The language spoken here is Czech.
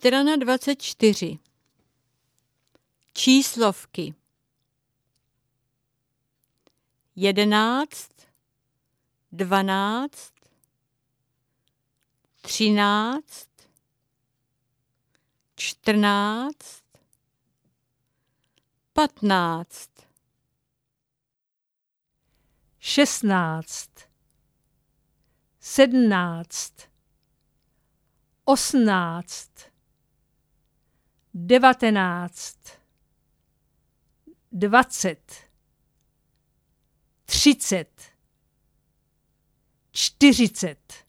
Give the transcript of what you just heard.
Strana 24. Číslovky 11, 12, 13, 14, 15, 16, 17, 18, 19, 20, 30, 40.